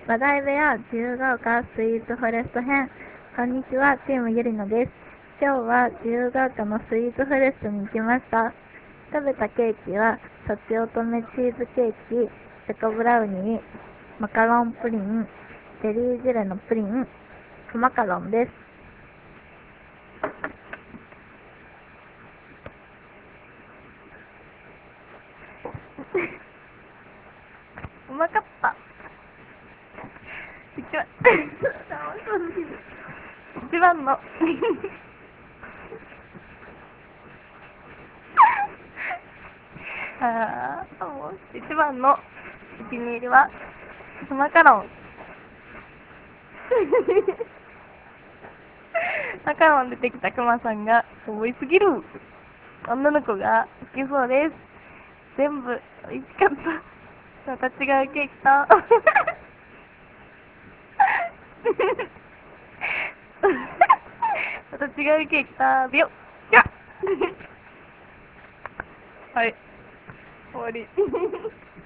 話題部屋自由が丘スイーツフォレスト編。こんにちは、チームゆりのです。今日は自由が丘のスイーツフォレストに行きました。食べたケーキはとちおとめチーズケーキ、チョコブラウニー、マカロンプリン、ゼリージュレのプリン、フマカロンです。うまかった。一番のもう一番のお気に入りはマカロン。マカロン出てきたクマさんが可愛すぎる。女の子が好きそうです。全部美味しかった。また違うケーキとまた違うケーキ食べよう。はい、終わり。